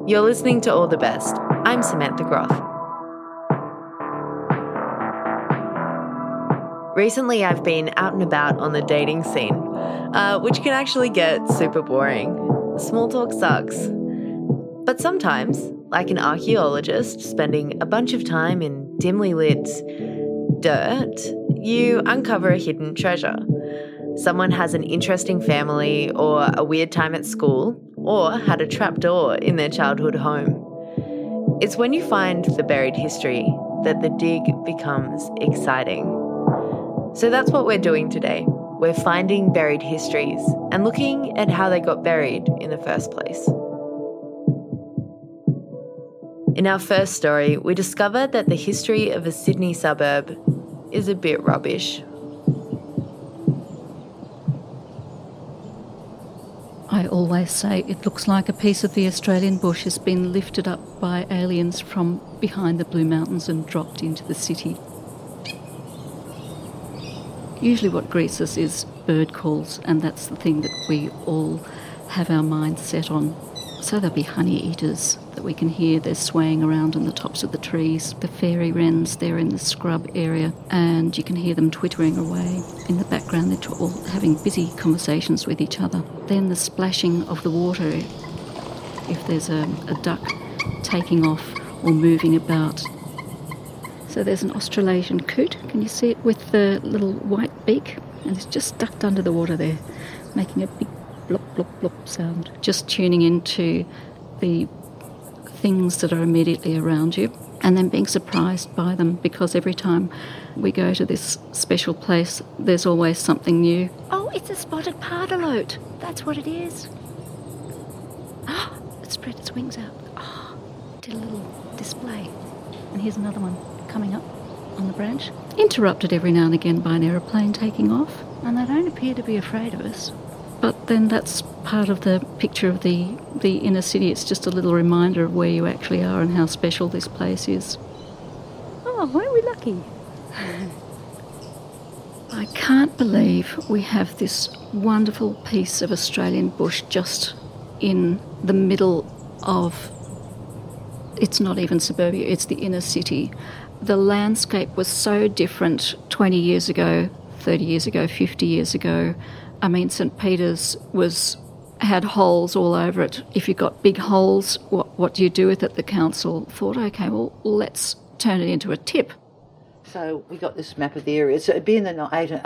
You're listening to All the Best. I'm Samantha Groff. Recently, I've been out and about on the dating scene, which can actually get super boring. Small talk sucks. But sometimes, like an archaeologist spending a bunch of time in dimly lit dirt, you uncover a hidden treasure. Someone has an interesting family or a weird time at school or had a trapdoor in their childhood home. It's when you find the buried history that the dig becomes exciting. So that's what we're doing today. We're finding buried histories and looking at how they got buried in the first place. In our first story, we discover that the history of a Sydney suburb is a bit rubbish. I always say it looks like a piece of the Australian bush has been lifted up by aliens from behind the Blue Mountains and dropped into the city. Usually what greets us is bird calls, and that's the thing that we all have our minds set on. So there'll be honey eaters that we can hear. They're swaying around on the tops of the trees. The fairy wrens, they're in the scrub area, and you can hear them twittering away. In the background, they're all having busy conversations with each other. Then the splashing of the water, if there's a duck taking off or moving about. So there's an Australasian coot. Can you see it with the little white beak? And it's just ducked under the water there, making a big blop, blop, blop sound. Just tuning into the things that are immediately around you and then being surprised by them, because every time we go to this special place, there's always something new. Oh, it's a spotted pardalote. That's what it is. Oh, it spread its wings out. Oh, did a little display. And here's another one coming up on the branch. Interrupted every now and again by an aeroplane taking off. And they don't appear to be afraid of us. But then that's part of the picture of the inner city. It's just a little reminder of where you actually are and how special this place is. Oh, weren't we lucky? I can't believe we have this wonderful piece of Australian bush just in the middle of, it's not even suburbia, it's the inner city. The landscape was so different 20 years ago, 30 years ago, 50 years ago. I mean, St Peter's had holes all over it. If you've got big holes, what do you do with it? The council thought, OK, well, let's turn it into a tip. So we got this map of the area. So it'd be in the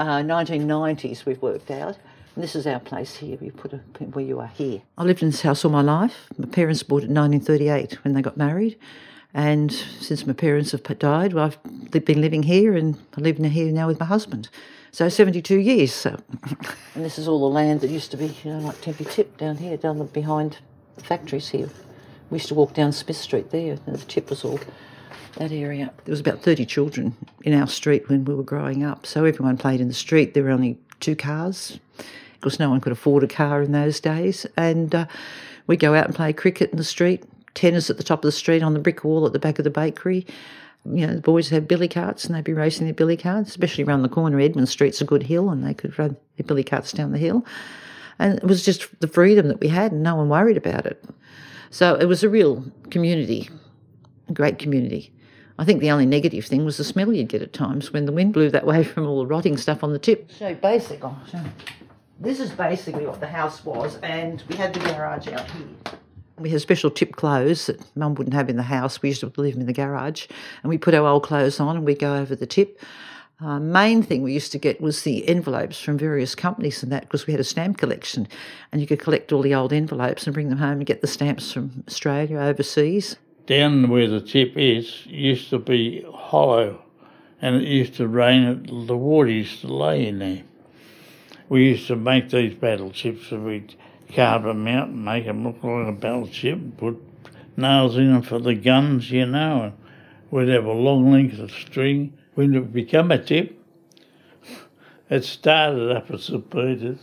1990s we've worked out. And this is our place here. We put where you are here. I lived in this house all my life. My parents bought it in 1938 when they got married. And since my parents have died, well, I've been living here, and I live here now with my husband. So 72 years. So, and this is all the land that used to be, like Tempe Tip down here, down behind the factories here. We used to walk down Smith Street there, and the tip was all that area. There was about 30 children in our street when we were growing up, so everyone played in the street. There were only 2 cars, because no one could afford a car in those days, and we'd go out and play cricket in the street, tennis at the top of the street on the brick wall at the back of the bakery. The boys had billy carts and they'd be racing their billy carts, especially around the corner. Edmund Street's a good hill, and they could run their billy carts down the hill. And it was just the freedom that we had, and no one worried about it. So it was a real community, a great community. I think the only negative thing was the smell you'd get at times when the wind blew that way from all the rotting stuff on the tip. So this is basically what the house was, and we had the garage out here. We had special tip clothes that Mum wouldn't have in the house. We used to leave them in the garage, and we put our old clothes on and we'd go over the tip. Main thing we used to get was the envelopes from various companies and that, because we had a stamp collection, and you could collect all the old envelopes and bring them home and get the stamps from Australia, overseas. Down where the tip is used to be hollow, and it used to rain. The water used to lay in there. We used to make these battleships, and we'd carve them out and make them look like a battleship, put nails in them for the guns, and we'd have a long length of string. When it became a tip, it started up at St Peter's.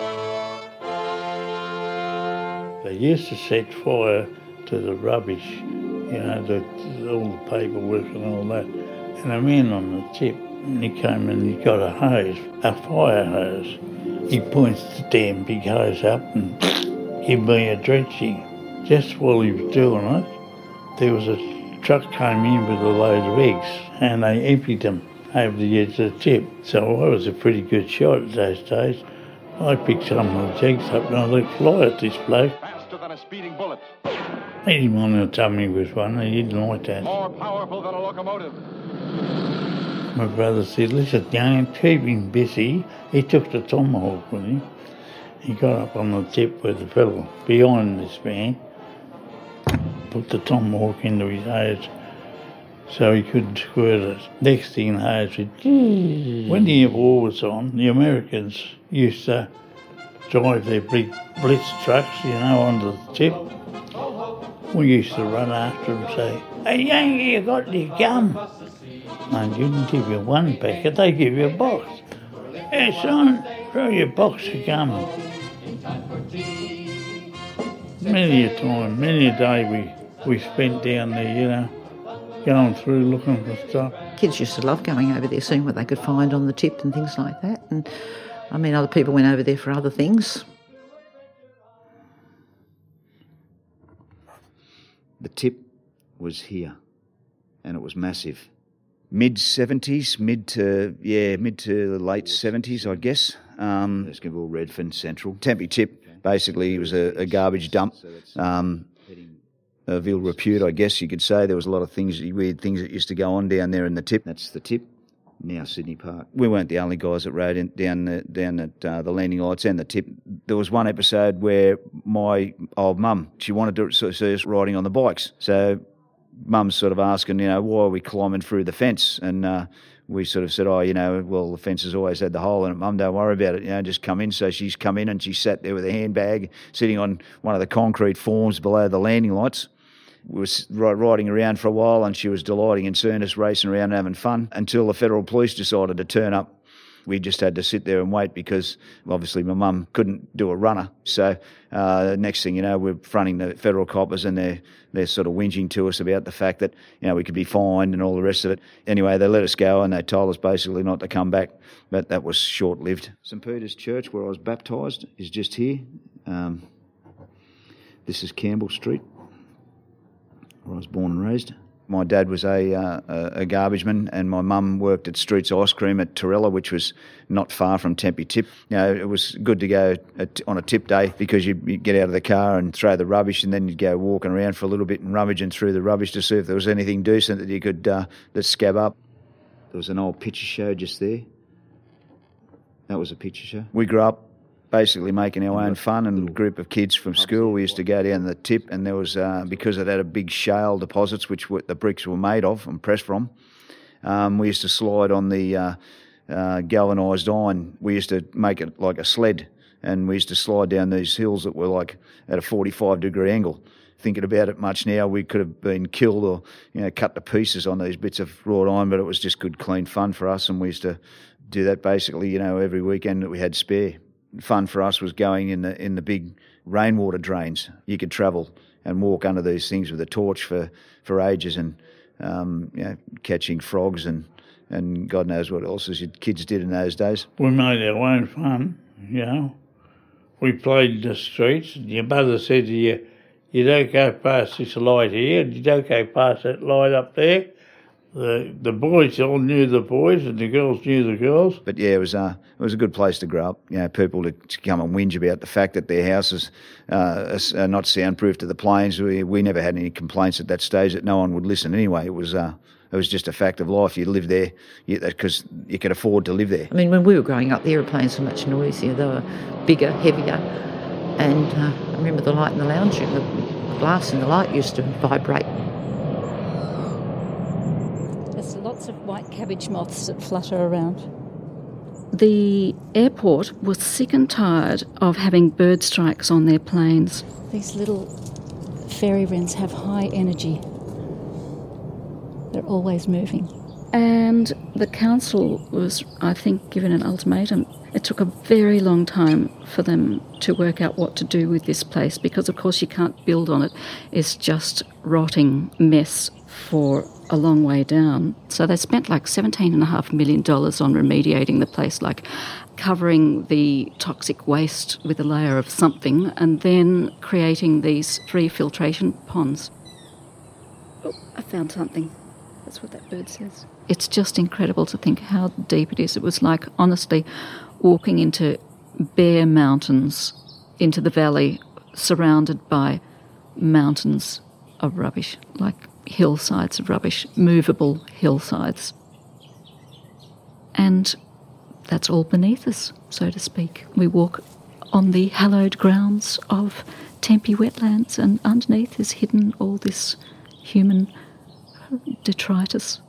They used to set fire to the rubbish, all the paperwork and all that. And a man on the tip, and he came and he got a hose, a fire hose. He points the damn big hose up and give me a drenching. just while he was doing it, there was a truck came in with a load of eggs and they emptied them over the edge of the tip. So I was a pretty good shot at those days. I picked some of the eggs up and I let fly at this bloke. Faster than a speeding bullet. He didn't want to tell me was one, he didn't like that. More powerful than a locomotive. My brother said, listen, young, keep him busy. He took the tomahawk with him. He got up on the tip with the fellow behind this man, put the tomahawk into his hose so he couldn't squirt it. Next thing the hose said, when the war was on, the Americans used to drive their big blitz trucks, onto the tip. We used to run after them and say, hey, Yankee, you got any gum? And you didn't give you one packet, they give you a box. Hey, son, throw your box of gum. Many a time, many a day we spent down there, going through looking for stuff. Kids used to love going over there, seeing what they could find on the tip and things like that. And, other people went over there for other things. The tip was here, and it was massive. Mid-70s, mid to the late 70s, I guess. Erskineville, Redfern, Central. Tempe Tip, basically, was a garbage dump. Of ill repute, I guess you could say. There was a lot of weird things that used to go on down there in the tip. That's the tip, now Sydney Park. We weren't the only guys that rode down at the landing lights and the tip. There was one episode where my old mum, she wanted to see us riding on the bikes. So Mum's sort of asking, why are we climbing through the fence? And we sort of said, well, the fence has always had the hole in it. Mum, don't worry about it, just come in. So she's come in and she sat there with a handbag sitting on one of the concrete forms below the landing lights. We were riding around for a while and she was delighting in seeing us racing around and having fun until the federal police decided to turn up. We just had to sit there and wait because obviously my mum couldn't do a runner. So next thing you know, we're fronting the federal coppers and they're sort of whinging to us about the fact that, we could be fined and all the rest of it. Anyway, they let us go and they told us basically not to come back, but that was short-lived. St Peter's Church, where I was baptised, is just here. This is Campbell Street, where I was born and raised. My dad was a garbage man and my mum worked at Streets Ice Cream at Torella, which was not far from Tempe Tip. It was good to go on a tip day because you'd get out of the car and throw the rubbish and then you'd go walking around for a little bit and rummaging through the rubbish to see if there was anything decent that you could that scab up. There was an old picture show just there. That was a picture show. We grew up basically making our own fun, and a group of kids from school, we used to go down the tip, and there was, because it had a big shale deposits, which the bricks were made of and pressed from, we used to slide on the galvanised iron. We used to make it like a sled, and we used to slide down these hills that were like at a 45-degree angle. Thinking about it much now, we could have been killed or, cut to pieces on these bits of wrought iron, but it was just good, clean fun for us, and we used to do that basically, every weekend that we had spare. Fun for us was going in the big rainwater drains. You could travel and walk under these things with a torch for ages and catching frogs and God knows what else as kids did in those days. We made our own fun, We played in the streets. Your mother said to you, you don't go past this light here, you don't go past that light up there. The boys all knew the boys and the girls knew the girls. But yeah, it was a good place to grow up. People to come and whinge about the fact that their houses are not soundproof to the planes. We never had any complaints at that stage that no one would listen anyway. It was just a fact of life. You lived there because you could afford to live there. When we were growing up, the aeroplanes were much noisier. They were bigger, heavier. And I remember the light in the lounge room, the glass in the light used to vibrate. There's lots of white cabbage moths that flutter around. The airport was sick and tired of having bird strikes on their planes. These little fairy wrens have high energy. They're always moving. And the council was, I think, given an ultimatum. It took a very long time for them to work out what to do with this place because, of course, you can't build on it. It's just rotting mess for a long way down. So they spent like $17.5 million on remediating the place, like covering the toxic waste with a layer of something and then creating these 3 filtration ponds. Oh, I found something. That's what that bird says. It's just incredible to think how deep it is. It was like, honestly, walking into bare mountains, into the valley, surrounded by mountains of rubbish, like hillsides of rubbish, movable hillsides. And that's all beneath us, so to speak. We walk on the hallowed grounds of Tempe wetlands, and underneath is hidden all this human detritus.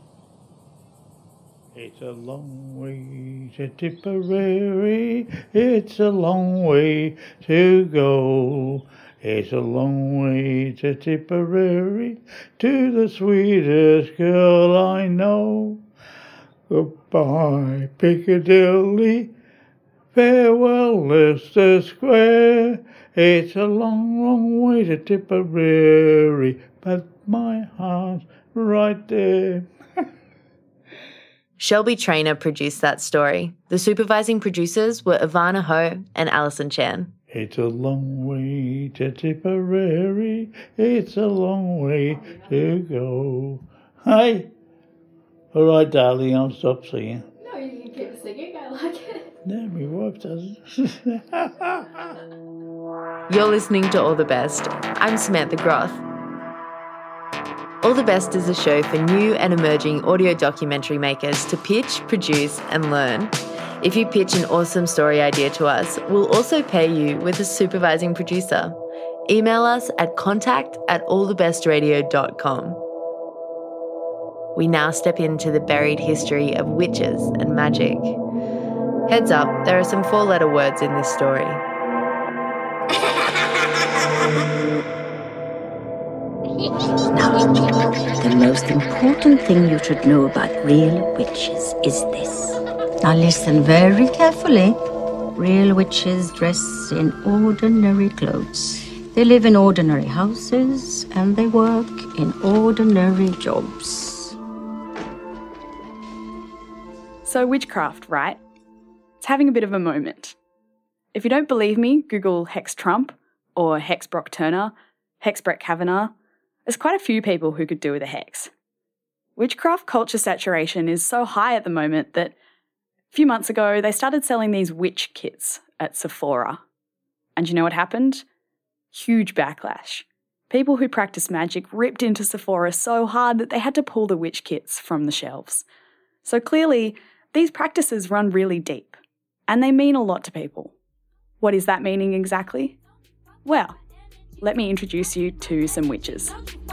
It's a long way to Tipperary, it's a long way to go. It's a long way to Tipperary, to the sweetest girl I know. Goodbye, Piccadilly, farewell, Leicester Square. It's a long, long way to Tipperary, but my heart's right there. Shelby Trainer produced that story. The supervising producers were Ivana Ho and Alison Chan. It's a long way to Tipperary, it's a long way to go. Hey! All right, darling, I'll stop singing. No, you can keep singing, I like it. No, my wife doesn't. You're listening to All the Best. I'm Samantha Groth. All the Best is a show for new and emerging audio documentary makers to pitch, produce and learn. If you pitch an awesome story idea to us, we'll also pay you with a supervising producer. Email us at contact@allthebestradio.com. We now step into the buried history of witches and magic. Heads up, there are some 4-letter words in this story. Now, the most important thing you should know about real witches is this. Now listen very carefully. Real witches dress in ordinary clothes. They live in ordinary houses and they work in ordinary jobs. So witchcraft, right? It's having a bit of a moment. If you don't believe me, Google Hex Trump or Hex Brock Turner, Hex Brett Kavanaugh. There's quite a few people who could do with a hex. Witchcraft culture saturation is so high at the moment that a few months ago they started selling these witch kits at Sephora. And you know what happened? Huge backlash. People who practice magic ripped into Sephora so hard that they had to pull the witch kits from the shelves. So clearly, these practices run really deep, and they mean a lot to people. What is that meaning exactly? Well, let me introduce you to some witches.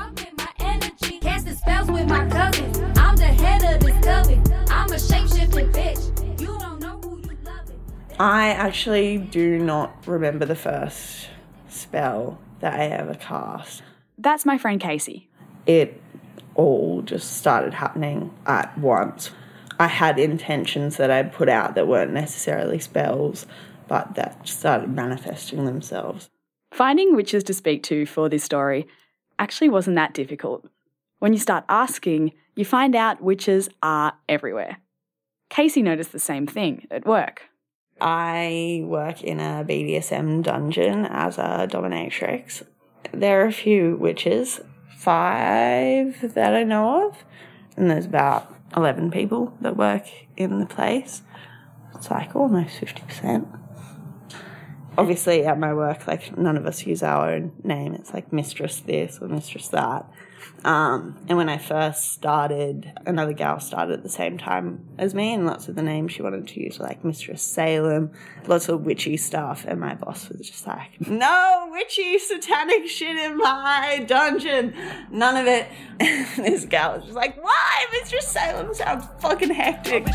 I actually do not remember the first spell that I ever cast. That's my friend Casey. It all just started happening at once. I had intentions that I'd put out that weren't necessarily spells, but that started manifesting themselves. Finding witches to speak to for this story actually wasn't that difficult. When you start asking, you find out witches are everywhere. Casey noticed the same thing at work. I work in a BDSM dungeon as a dominatrix. There are a few witches, 5 that I know of, and there's about 11 people that work in the place. It's like almost 50%. Obviously, at my work, like, none of us use our own name. It's like Mistress this or Mistress that. And when I first started, another gal started at the same time as me, and lots of the names she wanted to use were like Mistress Salem, lots of witchy stuff. And my boss was just like, no witchy satanic shit in my dungeon. None of it. And this gal was just like, why? Mistress Salem sounds fucking hectic.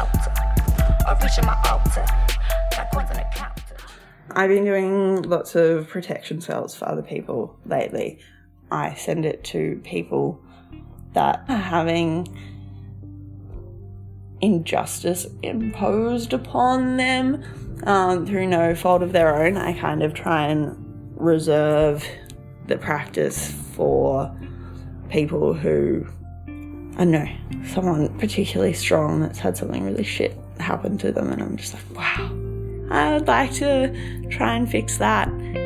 I've been doing lots of protection spells for other people lately. I send it to people that are having injustice imposed upon them through no fault of their own. I kind of try and reserve the practice for people who, I don't know, someone particularly strong that's had something really shit happen to them, and I'm just like, wow, I would like to try and fix that.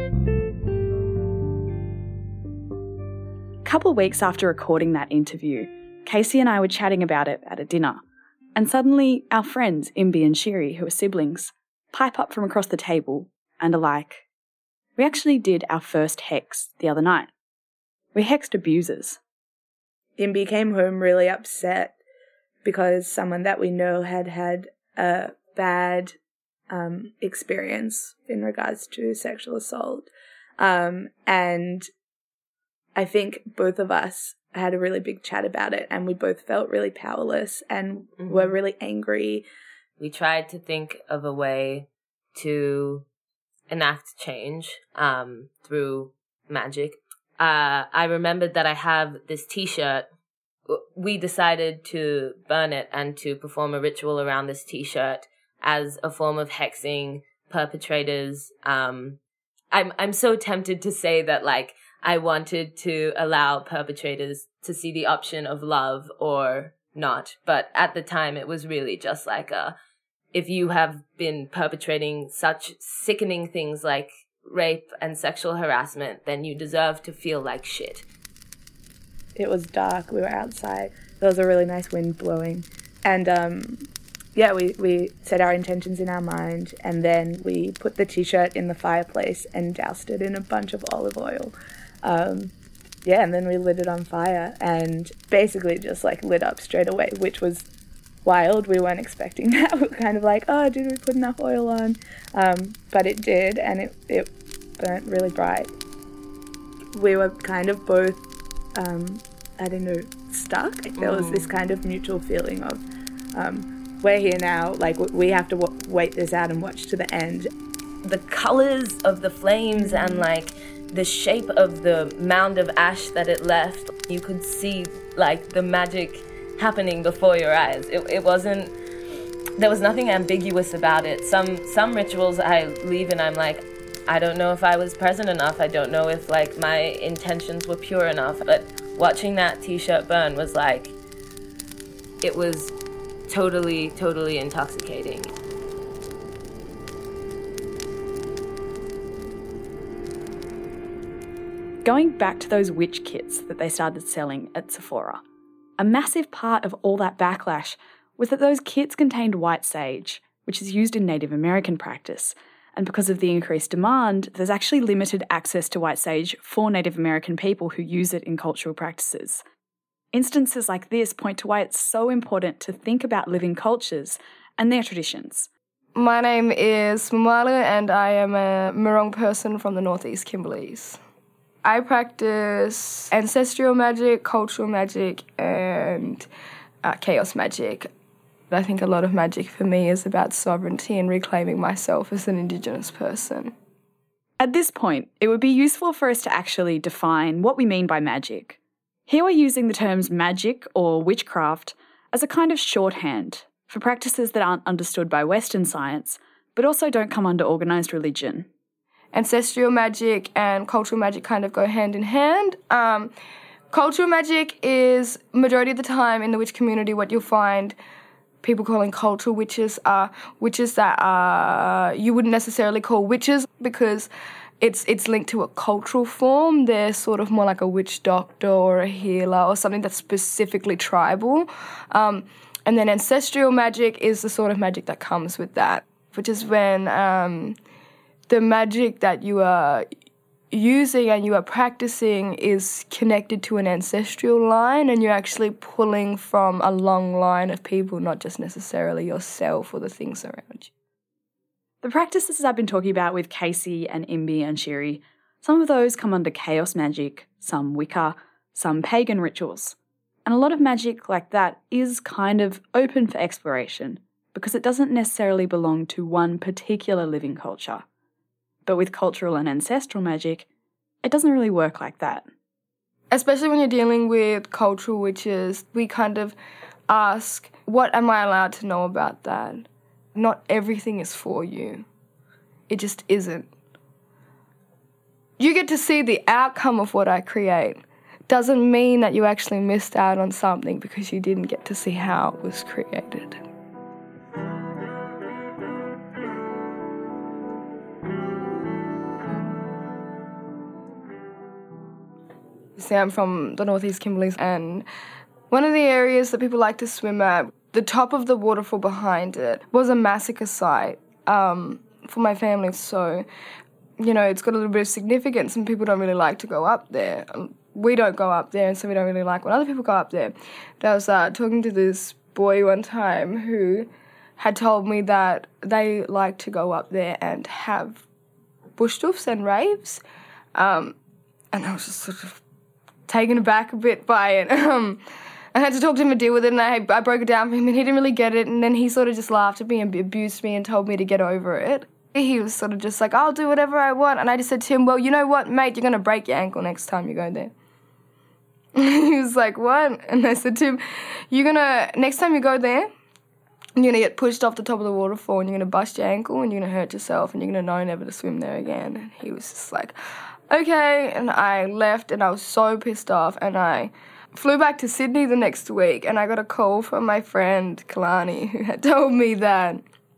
A couple of weeks after recording that interview, Casey and I were chatting about it at a dinner, and suddenly our friends, Imbi and Shiri, who are siblings, pipe up from across the table and are like, we actually did our first hex the other night. We hexed abusers. Imbi came home really upset because someone that we know had had a bad experience in regards to sexual assault. And I think both of us had a really big chat about it, and we both felt really powerless and were really angry. We tried to think of a way to enact change through magic. I remembered that I have this T-shirt. We decided to burn it and to perform a ritual around this T-shirt as a form of hexing perpetrators. I'm so tempted to say that, like, I wanted to allow perpetrators to see the option of love or not. But at the time, it was really just like if you have been perpetrating such sickening things like rape and sexual harassment, then you deserve to feel like shit. It was dark. We were outside. There was a really nice wind blowing. And, we set our intentions in our mind, and then we put the T-shirt in the fireplace and doused it in a bunch of olive oil. And then we lit it on fire and basically just, like, lit up straight away, which was wild. We weren't expecting that. We were kind of like, oh, did we put enough oil on? But it did, and it burnt really bright. We were kind of both, stuck. There was this kind of mutual feeling of, we're here now, like, we have to wait this out and watch to the end. The colours of the flames and, like, the shape of the mound of ash that it left, you could see, like, the magic happening before your eyes. It wasn't, there was nothing ambiguous about it. Some rituals I leave and I'm like, I don't know if I was present enough. I don't know if, like, my intentions were pure enough. But watching that T-shirt burn was like, it was totally, totally intoxicating. Going back to those witch kits that they started selling at Sephora, a massive part of all that backlash was that those kits contained white sage, which is used in Native American practice. And because of the increased demand, there's actually limited access to white sage for Native American people who use it in cultural practices. Instances like this point to why it's so important to think about living cultures and their traditions. My name is Mamala and I am a Mirong person from the Northeast Kimberleys. I practice ancestral magic, cultural magic, and chaos magic. I think a lot of magic for me is about sovereignty and reclaiming myself as an Indigenous person. At this point, it would be useful for us to actually define what we mean by magic. Here we're using the terms magic or witchcraft as a kind of shorthand for practices that aren't understood by Western science, but also don't come under organised religion. Ancestral magic and cultural magic kind of go hand in hand. Cultural magic is, majority of the time in the witch community, what you'll find people calling cultural witches are witches that you wouldn't necessarily call witches because it's linked to a cultural form. They're sort of more like a witch doctor or a healer or something that's specifically tribal. And then ancestral magic is the sort of magic that comes with that, which is when the magic that you are using and you are practicing is connected to an ancestral line and you're actually pulling from a long line of people, not just necessarily yourself or the things around you. The practices I've been talking about with Casey and Imbi and Shiri, some of those come under chaos magic, some Wicca, some pagan rituals. And a lot of magic like that is kind of open for exploration because it doesn't necessarily belong to one particular living culture. But with cultural and ancestral magic, it doesn't really work like that. Especially when you're dealing with cultural witches, we kind of ask, what am I allowed to know about that? Not everything is for you. It just isn't. You get to see the outcome of what I create. Doesn't mean that you actually missed out on something because you didn't get to see how it was created. See, I'm from the Northeast Kimberleys, and one of the areas that people like to swim at, the top of the waterfall behind it, was a massacre site for my family. So, it's got a little bit of significance, and people don't really like to go up there. We don't go up there, and so we don't really like when other people go up there. But I was talking to this boy one time who had told me that they like to go up there and have bush doofs and raves, and I was just sort of taken aback a bit by it. I had to talk to him and deal with it, and I broke it down for him, and he didn't really get it, and then he sort of just laughed at me and abused me and told me to get over it. He was sort of just like, I'll do whatever I want, and I just said to him, well, you know what, mate, you're going to break your ankle next time you go there. He was like, what? And I said to him, next time you go there, you're going to get pushed off the top of the waterfall, and you're going to bust your ankle, and you're going to hurt yourself, and you're going to know never to swim there again. And he was just like, okay, and I left, and I was so pissed off, and I flew back to Sydney the next week, and I got a call from my friend Kalani, who had told me that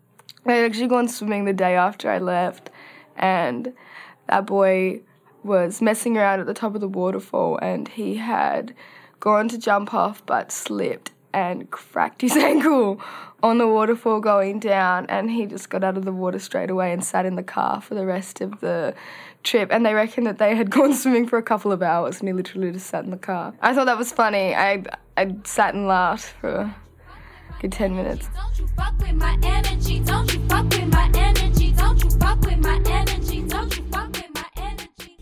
I had actually gone swimming the day after I left, and that boy was messing around at the top of the waterfall, and he had gone to jump off but slipped and cracked his ankle on the waterfall going down, and he just got out of the water straight away and sat in the car for the rest of the trip. And they reckon that they had gone swimming for a couple of hours, and he literally just sat in the car. I thought that was funny. I sat and laughed for a good 10 minutes. Don't you fuck with my energy, don't you fuck with my energy, don't you fuck with my energy, don't you fuck with my energy.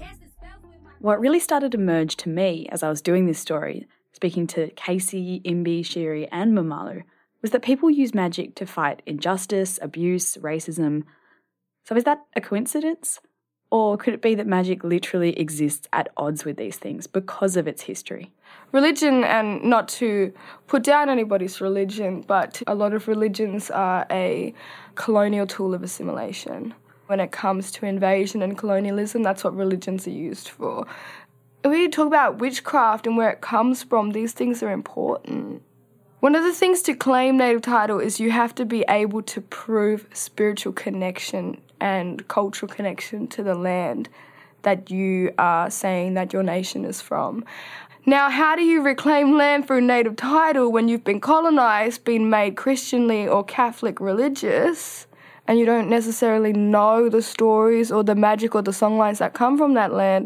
What really started to merge to me as I was doing this story, speaking to Casey, Imbi, Shiri and Mamalu, was that people use magic to fight injustice, abuse, racism. So is that a coincidence? Or could it be that magic literally exists at odds with these things because of its history? Religion, and not to put down anybody's religion, but a lot of religions are a colonial tool of assimilation. When it comes to invasion and colonialism, that's what religions are used for. When you talk about witchcraft and where it comes from, these things are important. One of the things to claim native title is you have to be able to prove spiritual connection and cultural connection to the land that you are saying that your nation is from. Now, how do you reclaim land through native title when you've been colonised, been made Christianly or Catholic religious, and you don't necessarily know the stories or the magic or the songlines that come from that land?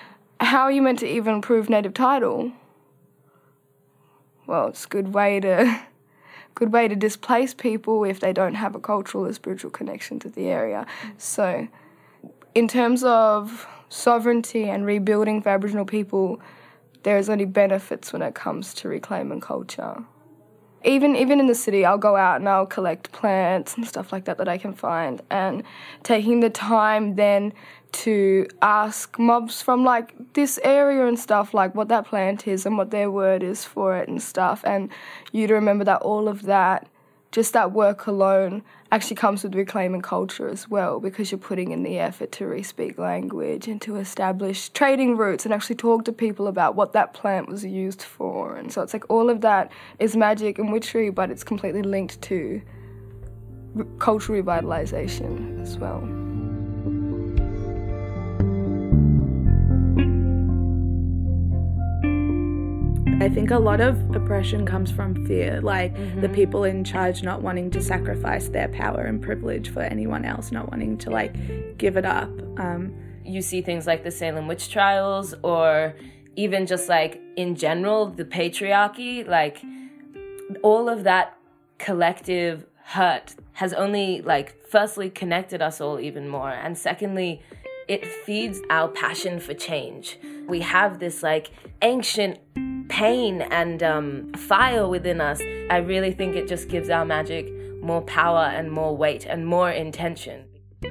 How are you meant to even prove native title? Well, it's a good way to displace people if they don't have a cultural or spiritual connection to the area. So in terms of sovereignty and rebuilding for Aboriginal people, there is only benefits when it comes to reclaiming culture. Even in the city, I'll go out and I'll collect plants and stuff like that I can find, and taking the time then to ask mobs from this area and stuff what that plant is and what their word is for it and stuff, and you to remember that all of that, just that work alone, actually comes with reclaiming culture as well, because you're putting in the effort to re-speak language and to establish trading routes and actually talk to people about what that plant was used for. And so it's all of that is magic and witchery, but it's completely linked to cultural revitalisation as well. I think a lot of oppression comes from fear, the people in charge not wanting to sacrifice their power and privilege for anyone else, not wanting to give it up. You see things like the Salem witch trials, or even just in general, the patriarchy, all of that collective hurt has only firstly connected us all even more, and secondly, it feeds our passion for change. We have this ancient pain and fire within us. I really think it just gives our magic more power and more weight and more intention.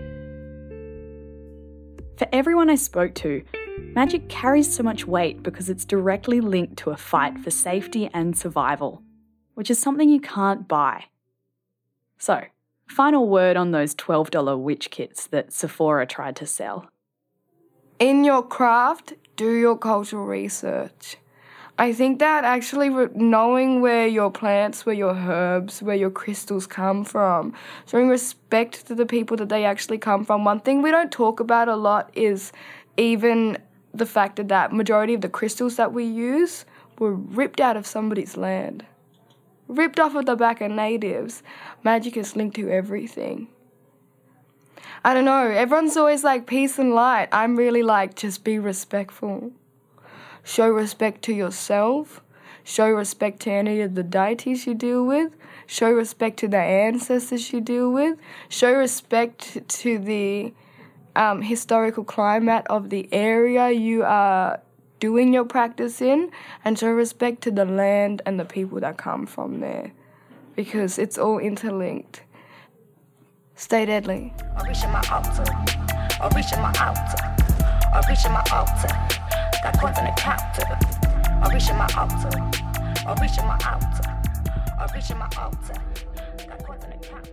For everyone I spoke to, magic carries so much weight because it's directly linked to a fight for safety and survival. which is something you can't buy. So, final word on those $12 witch kits that Sephora tried to sell. In your craft, do your cultural research. I think that actually knowing where your plants, where your herbs, where your crystals come from, showing respect to the people that they actually come from. One thing we don't talk about a lot is even the fact that majority of the crystals that we use were ripped out of somebody's land. Ripped off of the back of natives. Magic is linked to everything. I don't know, everyone's always like peace and light. I'm really like just be respectful. Show respect to yourself. Show respect to any of the deities you deal with. Show respect to the ancestors you deal with. Show respect to the historical climate of the area you are doing your practice in. And show respect to the land and the people that come from there. Because it's all interlinked. Stay deadly. I'm reaching my altar. I'm reaching my altar. I'm reaching my altar. Got coins on the counter. I'm reaching my altar. I'm reaching my altar. I'm reaching my altar. Got coins on the counter.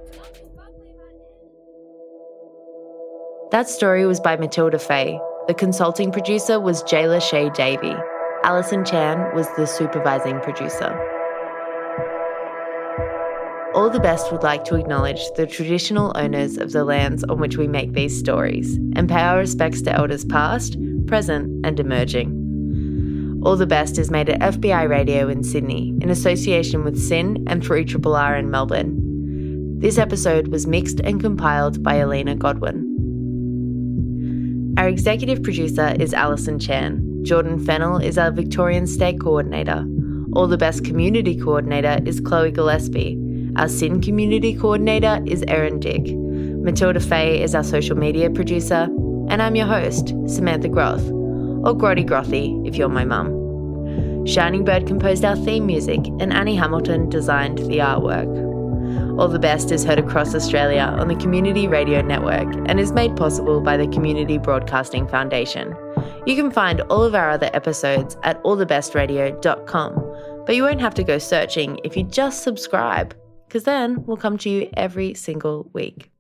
That story was by Matilda Fay. The consulting producer was Jayla Shea Davey. Alison Chan was the supervising producer. All the Best would like to acknowledge the traditional owners of the lands on which we make these stories and pay our respects to elders past, present and emerging. All the Best is made at FBI Radio in Sydney in association with SYN and 3RRR in Melbourne. This episode was mixed and compiled by Alina Godwin. Our executive producer is Alison Chan. Jordan Fennell is our Victorian State Coordinator. All the Best Community Coordinator is Chloe Gillespie. Our SYN Community Coordinator is Erin Dick. Matilda Fay is our social media producer. And I'm your host, Samantha Groth, or Grotty Grothy if you're my mum. Shining Bird composed our theme music and Annie Hamilton designed the artwork. All the Best is heard across Australia on the Community Radio Network and is made possible by the Community Broadcasting Foundation. You can find all of our other episodes at allthebestradio.com, but you won't have to go searching if you just subscribe, because then we'll come to you every single week.